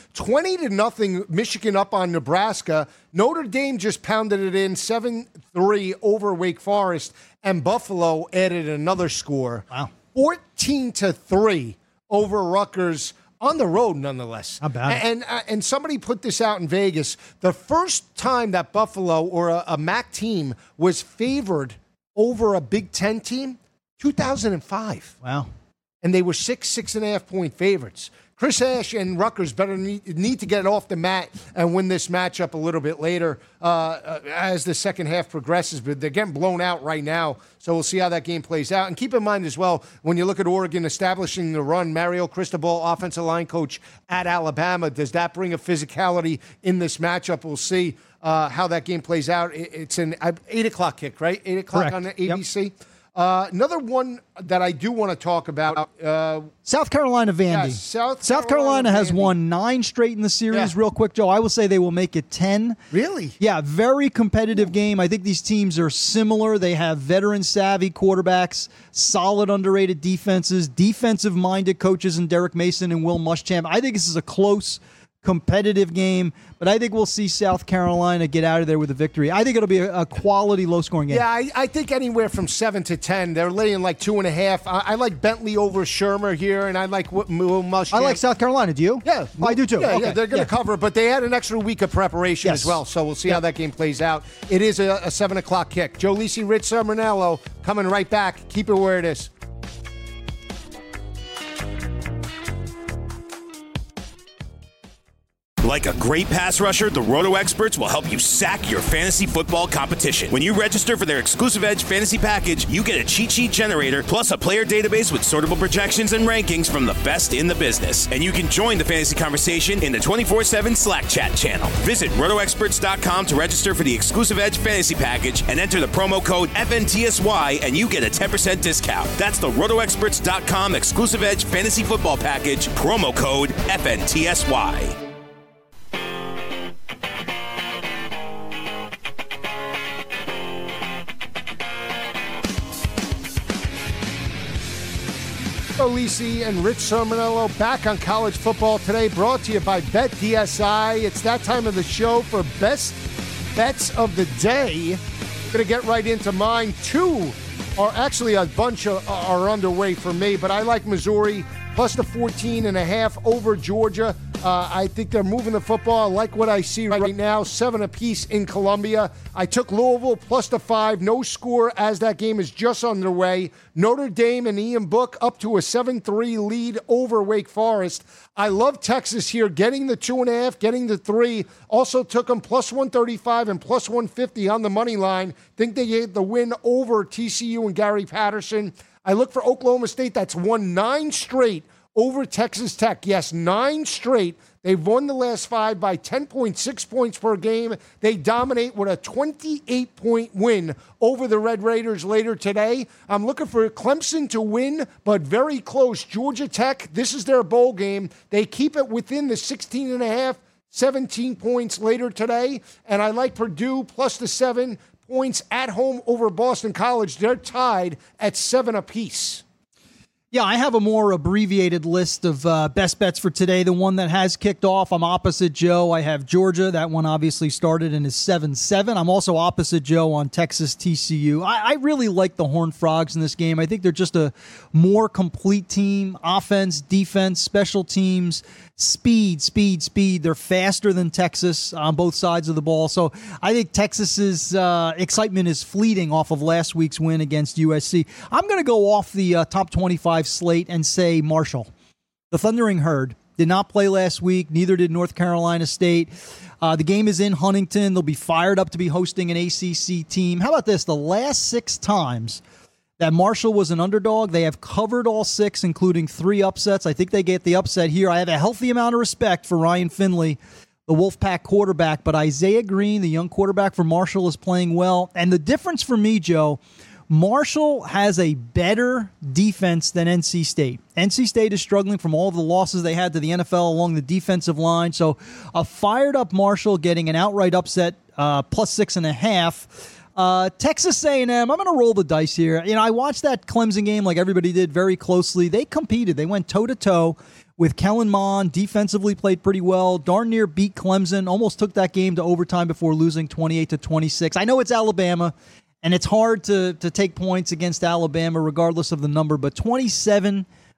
20-0 Michigan up on Nebraska. Notre Dame just pounded it in 7-3 over Wake Forest, and Buffalo added another score. Wow. 14-3 over Rutgers on the road, nonetheless. Not bad. And somebody put this out in Vegas. The first time that Buffalo or a MAC team was favored over a Big Ten team, 2005. Wow. And they were 6.5 point favorites. Chris Ash and Rutgers better need to get off the mat and win this matchup a little bit later as the second half progresses. But they're getting blown out right now, so we'll see how that game plays out. And keep in mind as well, when you look at Oregon establishing the run, Mario Cristobal, offensive line coach at Alabama, does that bring a physicality in this matchup? We'll see how that game plays out. It's an 8 o'clock kick, right? 8 o'clock Correct. on the ABC. Yep. Another one that I do want to talk about. South Carolina Vandy. Yes, South Carolina has Vandy. won 9 straight in the series. Yeah. Real quick, Joe, I will say they will make it 10. Really? Yeah, very competitive game. I think these teams are similar. They have veteran-savvy quarterbacks, solid underrated defenses, defensive-minded coaches in Derek Mason and Will Muschamp. I think this is a close, competitive game, but I think we'll see South Carolina get out of there with a victory. I think it'll be a quality, low-scoring game. Yeah, I think anywhere from 7 to 10. They're laying like 2.5. I like Bentley over Shermer here, and I like Will Muschamp. I like South Carolina. Do you? Yeah. I do too. Yeah, Okay. yeah, they're going to cover, but they had an extra week of preparation Yes. as well, so we'll see how that game plays out. It is a 7 o'clock kick. Joe Lisi, Rich Sermonello coming right back. Keep it where it is. Like a great pass rusher, the Roto Experts will help you sack your fantasy football competition. When you register for their exclusive Edge fantasy package, you get a cheat sheet generator plus a player database with sortable projections and rankings from the best in the business. And you can join the fantasy conversation in the 24/7 Slack chat channel. Visit RotoExperts.com to register for the exclusive Edge fantasy package and enter the promo code FNTSY and you get a 10% discount. That's the RotoExperts.com exclusive Edge fantasy football package, promo code FNTSY. Lisi and Rich Sermonello back on College Football Today, brought to you by BetDSI. It's that time of the show for best bets of the day. Going to get right into mine. 2 are actually a bunch are underway for me, but I like Missouri plus the 14.5 over Georgia. I think they're moving the football. I like what I see right now. 7 apiece in Columbia. I took Louisville plus the 5. No score as that game is just underway. Notre Dame and Ian Book up to a 7-3 lead over Wake Forest. I love Texas here, getting the 2.5, getting the 3. Also took them plus 135 and plus 150 on the money line. Think they get the win over TCU and Gary Patterson. I look for Oklahoma State. That's won 9 straight over Texas Tech. Yes, 9 straight. They've won the last 5 by 10.6 points per game. They dominate with a 28-point win over the Red Raiders later today. I'm looking for Clemson to win, but very close. Georgia Tech, this is their bowl game. They keep it within the 16.5, 17 points later today. And I like Purdue plus the 7 points at home over Boston College. They're tied at 7 apiece. Yeah, I have a more abbreviated list of best bets for today. The one that has kicked off, I'm opposite Joe. I have Georgia. That one obviously started and is 7-7. I'm also opposite Joe on Texas TCU. I really like the Horned Frogs in this game. I think they're just a more complete team. Offense, defense, special teams, speed. They're faster than Texas on both sides of the ball. So I think Texas's excitement is fleeting off of last week's win against USC. I'm going to go off the top 25 slate and say Marshall. The Thundering Herd did not play last week. Neither did North Carolina State. The game is in Huntington. They'll be fired up to be hosting an ACC team. How about this? The last 6 times that Marshall was an underdog, they have covered all 6, including 3 upsets. I think they get the upset here. I have a healthy amount of respect for Ryan Finley, the Wolfpack quarterback, but Isaiah Green, the young quarterback for Marshall, is playing well. And the difference for me, Joe, Marshall has a better defense than NC State. NC State is struggling from all of the losses they had to the NFL along the defensive line. So a fired-up Marshall getting an outright upset, plus 6.5. Texas A&M, I'm going to roll the dice here. You know, I watched that Clemson game like everybody did very closely. They competed. They went toe-to-toe with Kellen Mond. Defensively played pretty well. Darn near beat Clemson. Almost took that game to overtime before losing 28-26. I know it's Alabama, and it's hard to take points against Alabama regardless of the number, but 27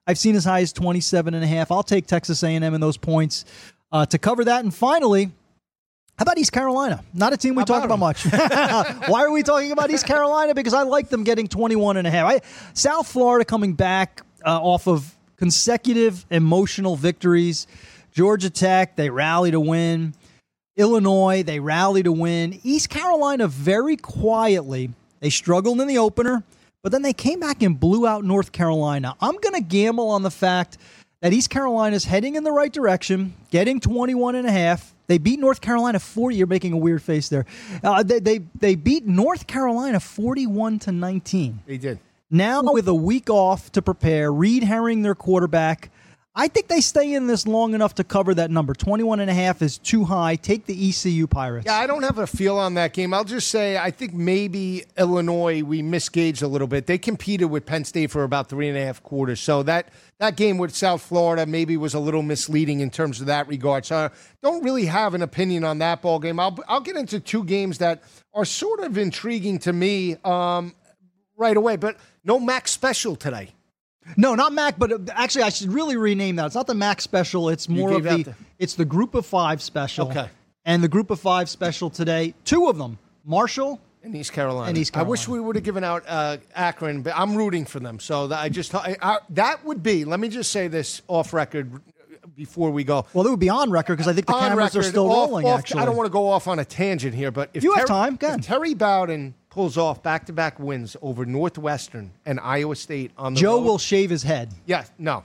I've seen as high as 27.5. I'll take Texas A&M in those points to cover that. And finally, how about East Carolina? Not a team we talk about much. Why are we talking about East Carolina? Because I like them getting 21.5. South Florida coming back off of consecutive emotional victories. Georgia Tech, they rally to win. Illinois, they rally to win. East Carolina, very quietly, they struggled in the opener, but then they came back and blew out North Carolina. I'm going to gamble on the fact that East Carolina's heading in the right direction, getting 21.5. They beat North Carolina You're making a weird face there. They beat North Carolina 41-19. They did. Now with a week off to prepare, Reed Herring, their quarterback, I think they stay in this long enough to cover that number. 21.5 is too high. Take the ECU Pirates. Yeah, I don't have a feel on that game. I'll just say I think maybe Illinois, we misgauged a little bit. They competed with Penn State for about 3.5 quarters. So that game with South Florida maybe was a little misleading in terms of that regard. So I don't really have an opinion on that ball game. I'll get into two games that are sort of intriguing to me right away. But no Mac Special today. No, not Mac, but actually I should really rename that. It's not the Mac Special. It's more of it's the Group of Five Special. Okay. And the Group of Five Special today, two of them, Marshall and East Carolina. I wish we would have given out Akron, but I'm rooting for them. So that would be, let me just say this off record before we go. Well, it would be on record because I think the cameras are still rolling, actually. I don't want to go off on a tangent here, but if you have time, go ahead. If Terry Bowden pulls off back-to-back wins over Northwestern and Iowa State on the Joe road, will shave his head. Yeah, no.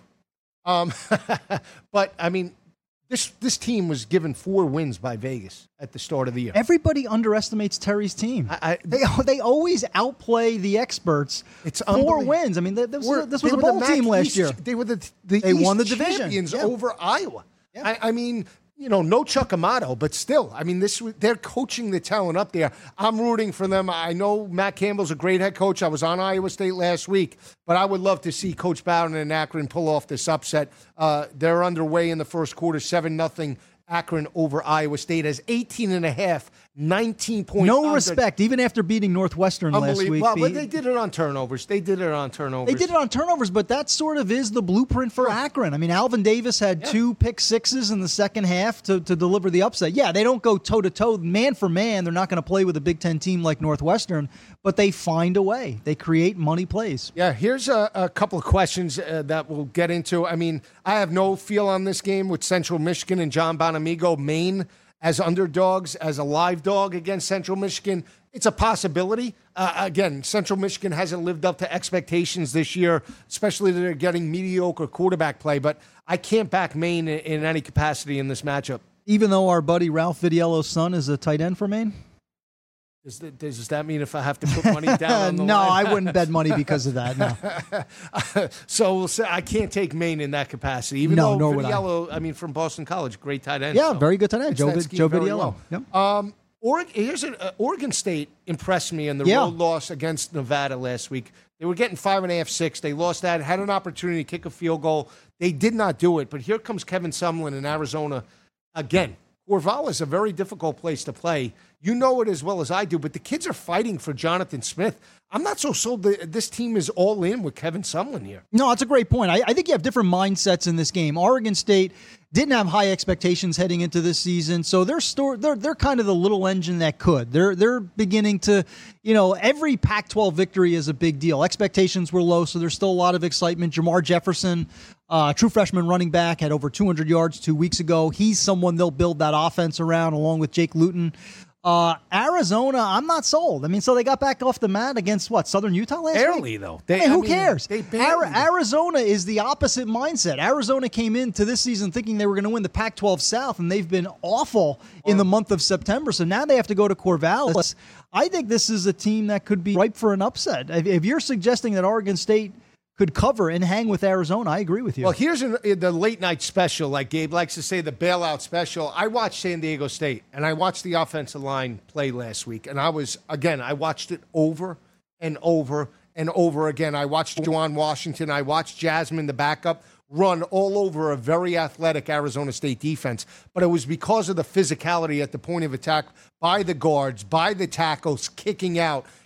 But, I mean, this team was given 4 wins by Vegas at the start of the year. Everybody underestimates Terry's team. They always outplay the experts. It's 4 wins. I mean, this was a bowl team last year. They were they won the East division champions over Iowa. Yeah. I mean, no Chuck Amato, but still, I mean, they're coaching the talent up there. I'm rooting for them. I know Matt Campbell's a great head coach. I was on Iowa State last week, but I would love to see Coach Bowden and Akron pull off this upset. They're underway in the first quarter, 7-0 Akron over Iowa State as 18.5, 19-point. No respect, even after beating Northwestern last week. Well, but they did it on turnovers. They did it on turnovers, but that sort of is the blueprint for Akron. I mean, Alvin Davis had 2 pick sixes in the second half to deliver the upset. Yeah, they don't go toe-to-toe, man for man. They're not going to play with a Big Ten team like Northwestern, but they find a way. They create money plays. Yeah, here's a couple of questions that we'll get into. I mean, I have no feel on this game with Central Michigan and John Bonamigo, Maine, as underdogs, as a live dog against Central Michigan. It's a possibility. Again, Central Michigan hasn't lived up to expectations this year, especially that they're getting mediocre quarterback play, but I can't back Maine in any capacity in this matchup. Even though our buddy Ralph Vidiello's son is a tight end for Maine? Does that mean if I have to put money down on the No, line? I wouldn't bet money because of that, no. So we'll say I can't take Maine in that capacity. Even though Vidiello, from Boston College, great tight end. Yeah, very good tight end. Joe Vidiello. Well. Yep. Oregon State impressed me in the road loss against Nevada last week. They were getting 5.5, 6. They lost that, had an opportunity to kick a field goal. They did not do it. But here comes Kevin Sumlin in Arizona again. Corvallis is a very difficult place to play. You know it as well as I do, but the kids are fighting for Jonathan Smith. I'm not so sold that this team is all in with Kevin Sumlin here. No, that's a great point. I think you have different mindsets in this game. Oregon State didn't have high expectations heading into this season, so they're kind of the little engine that could. They're beginning to, every Pac-12 victory is a big deal. Expectations were low, so there's still a lot of excitement. Jamar Jefferson, true freshman running back, had over 200 yards 2 weeks ago. He's someone they'll build that offense around, along with Jake Luton. Arizona, I'm not sold. So they got back off the mat against Southern Utah last week? Barely, though. Who cares? Arizona is the opposite mindset. Arizona came into this season thinking they were going to win the Pac-12 South, and they've been awful in the month of September. So now they have to go to Corvallis. I think this is a team that could be ripe for an upset. If you're suggesting that Oregon State could cover and hang with Arizona, I agree with you. Well, here's the late night special, like Gabe likes to say, the bailout special. I watched San Diego State, and I watched the offensive line play last week, and I watched it over and over and over again. I watched Juwan Washington. I watched Jasmine, the backup, run all over a very athletic Arizona State defense, but it was because of the physicality at the point of attack by the guards, by the tackles, kicking out,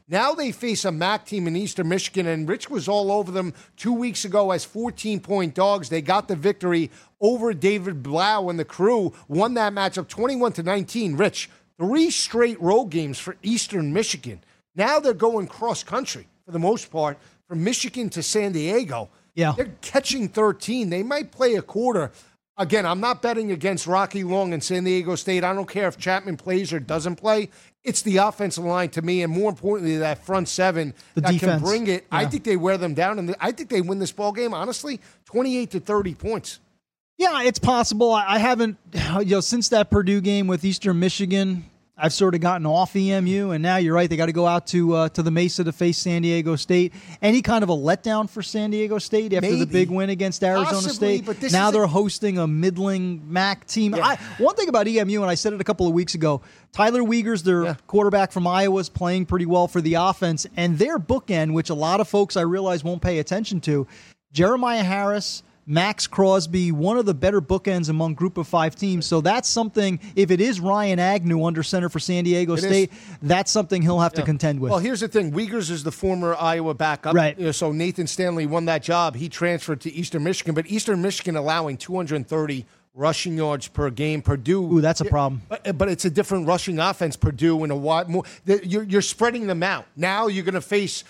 Now they face a MAC team in Eastern Michigan, and Rich was all over them 2 weeks ago as 14-point dogs. They got the victory over David Blau and the crew, won that matchup 21-19. Rich, 3 straight road games for Eastern Michigan. Now they're going cross-country for the most part, from Michigan to San Diego. Yeah. They're catching 13. They might play a quarter. Again, I'm not betting against Rocky Long and San Diego State. I don't care if Chapman plays or doesn't play. It's the offensive line to me, and more importantly, that front seven that defense. can bring it. Yeah. I think they wear them down, and I think they win this ball game, honestly, 28-30 points. Yeah, it's possible. I haven't, since that Purdue game with Eastern Michigan, I've sort of gotten off EMU, and now you're right. They got to go out to the Mesa to face San Diego State. Any kind of a letdown for San Diego State after the big win against Arizona Possibly, State? but Now they're hosting a middling MAC team. Yeah. One thing about EMU, and I said it a couple of weeks ago, Tyler Wiegers, their quarterback from Iowa, is playing pretty well for the offense, and their bookend, which a lot of folks I realize won't pay attention to, Jeremiah Harris, Max Crosby, one of the better bookends among Group of 5 teams. So that's something, if it is Ryan Agnew under center for San Diego State, that's something he'll have to contend with. Well, here's the thing. Wiegers is the former Iowa backup. Right. So Nathan Stanley won that job. He transferred to Eastern Michigan, but Eastern Michigan allowing 230 rushing yards per game. Purdue. Ooh, that's a problem. But it's a different rushing offense, Purdue, and a lot more. You're spreading them out. Now you're going to face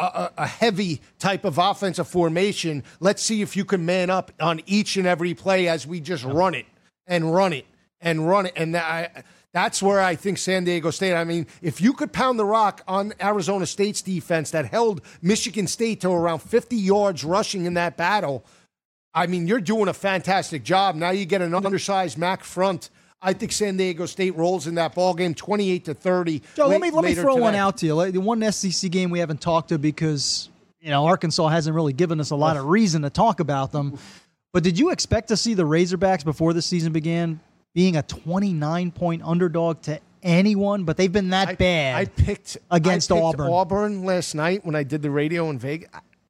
a heavy type of offensive formation. Let's see if you can man up on each and every play as we just run it and run it and run it. And that's where I think San Diego State, I mean, if you could pound the rock on Arizona State's defense that held Michigan State to around 50 yards rushing in that battle, I mean, you're doing a fantastic job. Now you get an undersized MAC front. I think San Diego State rolls in that ball game 28-30. Joe, let me throw one out to you. The one SEC game we haven't talked to because Arkansas hasn't really given us a lot of reason to talk about them. But did you expect to see the Razorbacks before the season began being a 29-point underdog to anyone? But they've been that bad. I picked Auburn. Auburn last night when I did the radio in Vegas.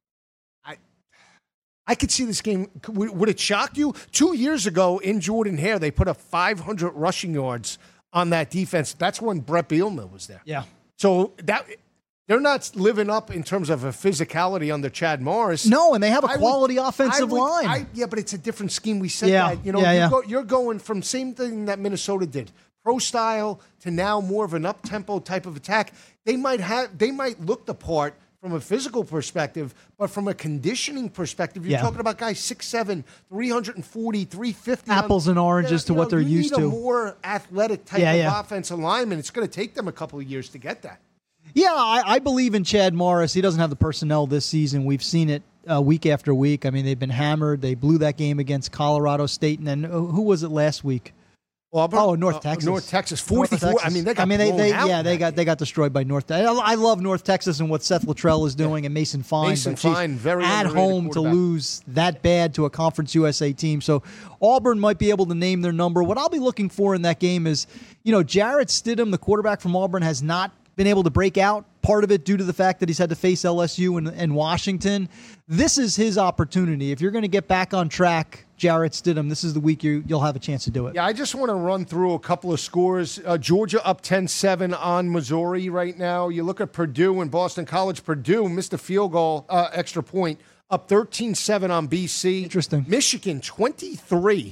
I could see this game. Would it shock you? 2 years ago in Jordan Hare, they put up 500 rushing yards on that defense. That's when Brett Bielema was there. Yeah. So they're not living up in terms of a physicality under Chad Morris. No, and they have a quality offensive line. Yeah, but it's a different scheme. We said that. You're going from same thing that Minnesota did, pro style, to now more of an up-tempo type of attack. They might look the part from a physical perspective, but from a conditioning perspective, you're talking about guys 6'7", 340, 350. Apples and oranges to what they're used to. You need a more athletic type of offensive lineman. It's going to take them a couple of years to get that. Yeah, I believe in Chad Morris. He doesn't have the personnel this season. We've seen it week after week. I mean, they've been hammered. They blew that game against Colorado State. And then who was it last week? Auburn? North Texas. North Texas, 44. I mean, they got they got destroyed by North Texas. I love North Texas and what Seth Luttrell is doing and Mason Fine. Very at home to lose that bad to a Conference USA team. So Auburn might be able to name their number. What I'll be looking for in that game is, Jarrett Stidham, the quarterback from Auburn, has not been able to break out. Part of it due to the fact that he's had to face LSU and Washington. This is his opportunity. If you're going to get back on track, Jarrett Stidham, this is the week you'll have a chance to do it. Yeah, I just want to run through a couple of scores. Georgia up 10-7 on Missouri right now. You look at Purdue and Boston College. Purdue missed a field goal, extra point, up 13-7 on BC. Interesting. Michigan 23-0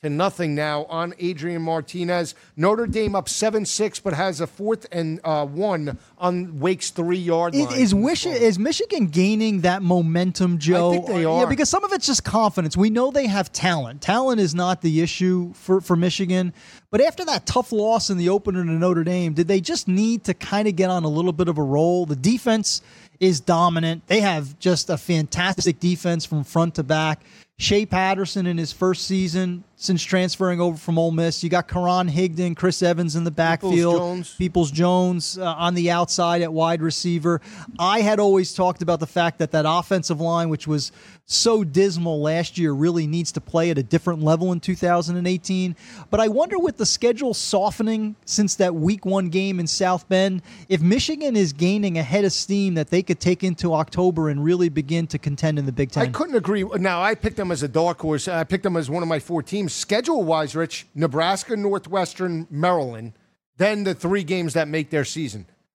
now on Adrian Martinez. Notre Dame up 7-6, but has a 4th and 1 on Wake's 3-yard line. Is Michigan gaining that momentum, Joe? I think they are. Yeah, because some of it's just confidence. We know they have talent. Talent is not the issue for Michigan. But after that tough loss in the opener to Notre Dame, did they just need to kind of get on a little bit of a roll? The defense is dominant. They have just a fantastic defense from front to back. Shea Patterson in his first season since transferring over from Ole Miss. You got Karan Higdon, Chris Evans in the backfield. Peoples-Jones on the outside at wide receiver. I had always talked about the fact that offensive line, which was so dismal last year, really needs to play at a different level in 2018. But I wonder, with the schedule softening since that Week 1 game in South Bend, if Michigan is gaining a head of steam that they could take into October and really begin to contend in the Big Ten. I couldn't agree. Now, I picked them as a dark horse. I picked them as one of my 4 teams. Schedule-wise, Rich, Nebraska, Northwestern, Maryland, then the 3 games that make their season.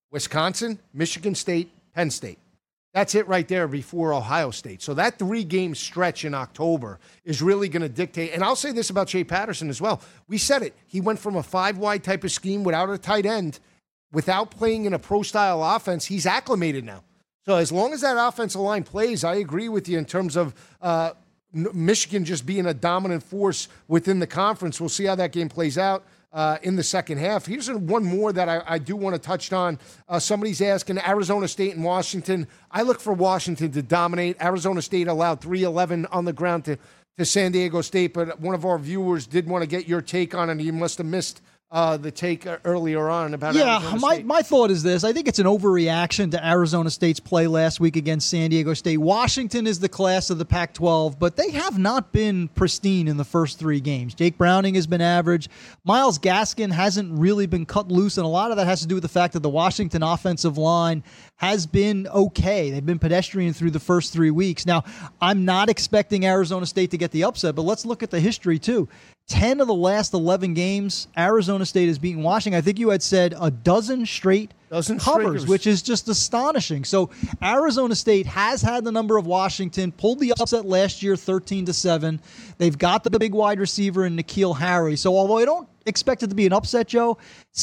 Wisconsin, Michigan State, Penn State. That's it right there before Ohio State. So that 3-game stretch in October is really going to dictate. And I'll say this about Shea Patterson as well. We said it. He went from a 5-wide type of scheme without a tight end, without playing in a pro-style offense. He's acclimated now. So as long as that offensive line plays, I agree with you in terms of Michigan just being a dominant force within the conference. We'll see how that game plays out in the second half. Here's one more that I do want to touch on. Somebody's asking Arizona State and Washington. I look for Washington to dominate. Arizona State allowed 311 on the ground to San Diego State, but one of our viewers did want to get your take on it. You must have missed the take earlier on about Arizona State. My thought is this. I think it's an overreaction to Arizona State's play last week against San Diego State. Washington is the class of the Pac-12, but they have not been pristine in the first 3 games. Jake Browning has been average. Myles Gaskin hasn't really been cut loose, and a lot of that has to do with the fact that the Washington offensive line has been okay. They've been pedestrian through the first 3 weeks. Now, I'm not expecting Arizona State to get the upset, but let's look at the history, too. 10 of the last 11 games, Arizona State has beaten Washington. I think you had said a dozen straight covers, which is just astonishing. So Arizona State has had the number of Washington, pulled the upset last year 13-7. They've got the big wide receiver in N'Keal Harry. So although I don't expect it to be an upset, Joe,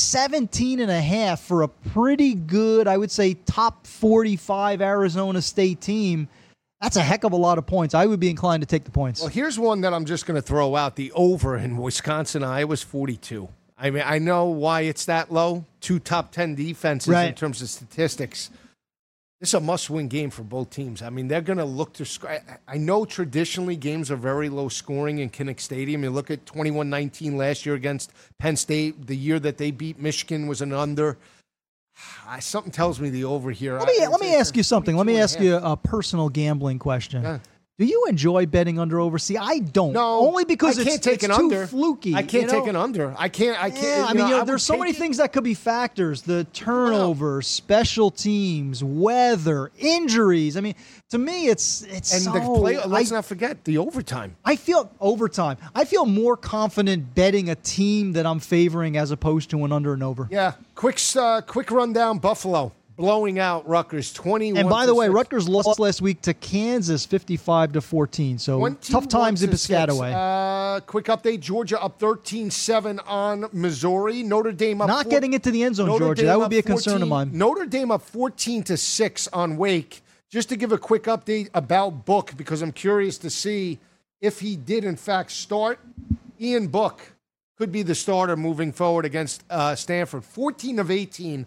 17.5 for a pretty good, I would say, top 45 Arizona State team. That's a heck of a lot of points. I would be inclined to take the points. Well, here's one that I'm just going to throw out. The over in Wisconsin, Iowa's 42. I mean, I know why it's that low. 2 top 10 defenses in terms of statistics. This is a must-win game for both teams. I mean, they're going to look to score. I know traditionally games are very low scoring in Kinnick Stadium. You look at 21-19 last year against Penn State. The year that they beat Michigan was an under. Something tells me the over here. Let me ask you something. Let me ask you a personal gambling question. Yeah. Do you enjoy betting under over? See, I don't. No, only because I can't take an too under. Fluky. I can't take an under. I can't. Yeah, I mean, there's so many things that could be factors: the turnovers, special teams, weather, injuries. I mean, to me, it's and so. The play, let's not forget the overtime. I feel overtime. I feel more confident betting a team that I'm favoring as opposed to an under and over. Yeah. Quick rundown. Buffalo blowing out Rutgers 21. And by the way, Rutgers lost last week to Kansas 55-14. So tough times in Piscataway. Quick update: Georgia up 13-7 on Missouri. Notre Dame up not getting into the end zone, Georgia. That would be a concern of mine. Notre Dame up 14-6 on Wake. Just to give a quick update about Book, because I'm curious to see if he did in fact start. Ian Book could be the starter moving forward against Stanford. 14 of 18.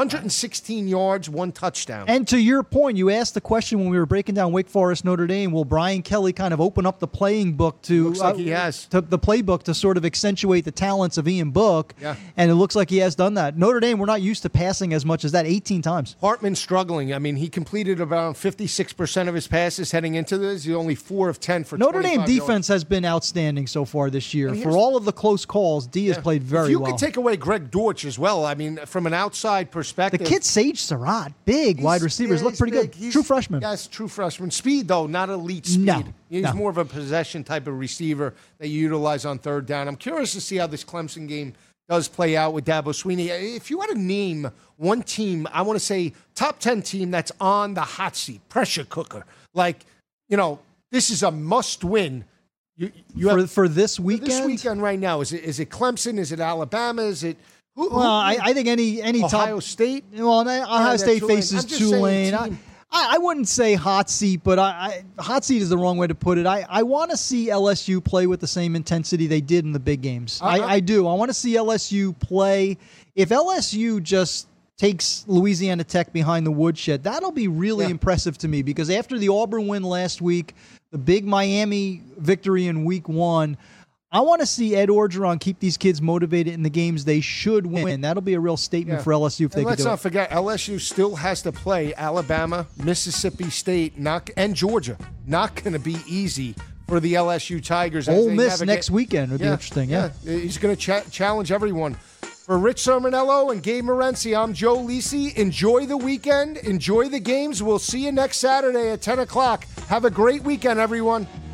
116 yards, 1 touchdown. And to your point, you asked the question when we were breaking down Wake Forest Notre Dame, will Brian Kelly kind of open up the playing book to looks like he has. To the playbook to sort of accentuate the talents of Ian Book? Yeah. And it looks like he has done that. Notre Dame, we're not used to passing as much as that, 18 times. Hartman struggling. I mean, he completed about 56% of his passes heading into this. He's only 4 of 10 for Notre Dame defense yards. Has been outstanding so far this year. For all of the close calls, D has played very well. You could take away Greg Dortch as well. I mean, from an outside perspective. The kid Sage Surratt, big wide receivers, look pretty good. True freshman. Yes, true freshman. Speed, though, not elite speed. No. He's more of a possession type of receiver that you utilize on third down. I'm curious to see how this Clemson game does play out with Dabo Swinney. If you had to name one team, I want to say top 10 team that's on the hot seat, pressure cooker. Like, this is a must-win. For this weekend? For this weekend right now. Is it Clemson? Is it Alabama? Is it... I think any Ohio State. Well, Ohio State faces Tulane. I wouldn't say hot seat, but hot seat is the wrong way to put it. I want to see LSU play with the same intensity they did in the big games. I do. I want to see LSU play. If LSU just takes Louisiana Tech behind the woodshed, that'll be really impressive to me, because after the Auburn win last week, the big Miami victory in week 1, I want to see Ed Orgeron keep these kids motivated in the games they should win. That'll be a real statement for LSU if they can do it. Let's not forget, LSU still has to play Alabama, Mississippi State, and Georgia. Not going to be easy for the LSU Tigers. Ole Miss next weekend would be interesting. Yeah. He's going to challenge everyone. For Rich Sermonello and Gabe Morency, I'm Joe Lisi. Enjoy the weekend. Enjoy the games. We'll see you next Saturday at 10 o'clock. Have a great weekend, everyone.